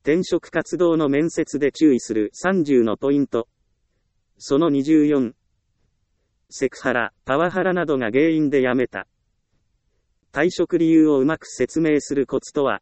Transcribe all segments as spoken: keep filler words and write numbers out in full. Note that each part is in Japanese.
転職活動の面接で注意するさんじゅうのポイント。そのにじゅうよん。セクハラ、パワハラなどが原因で辞めた。退職理由をうまく説明するコツとは。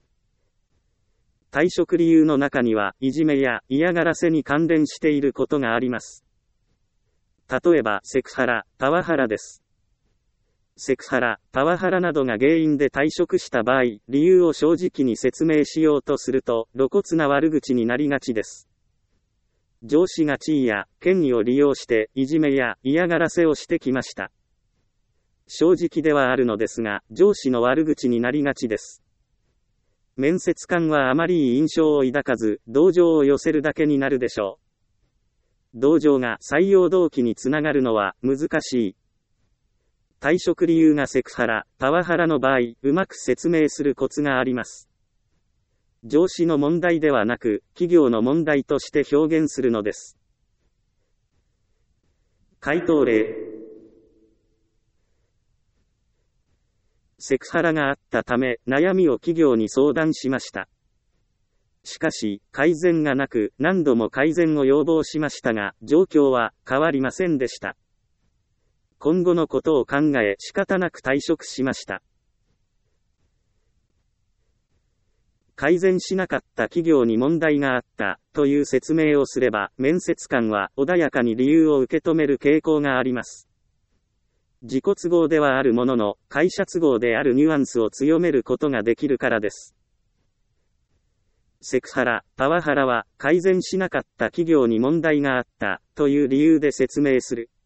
退職理由の中には、いじめや嫌がらせに関連していることがあります。例えば、セクハラ、パワハラです。セクハラ、パワハラなどが原因で退職した場合、理由を正直に説明しようとすると、露骨な悪口になりがちです。上司が地位や権威を利用して、いじめや嫌がらせをしてきました。正直ではあるのですが、上司の悪口になりがちです。面接官はあまりいい印象を抱かず、同情を寄せるだけになるでしょう。同情が採用動機につながるのは難しい。退職理由がセクハラ、パワハラの場合、うまく説明するコツがあります。上司の問題ではなく、企業の問題として表現するのです。回答例。セクハラがあったため、悩みを企業に相談しました。しかし、改善がなく、何度も改善を要望しましたが、状況は変わりませんでした。今後のことを考え、仕方なく退職しました。改善しなかった企業に問題があった、という説明をすれば、面接官は穏やかに理由を受け止める傾向があります。自己都合ではあるものの、会社都合であるニュアンスを強めることができるからです。セクハラ、パワハラは、改善しなかった企業に問題があった、という理由で説明する。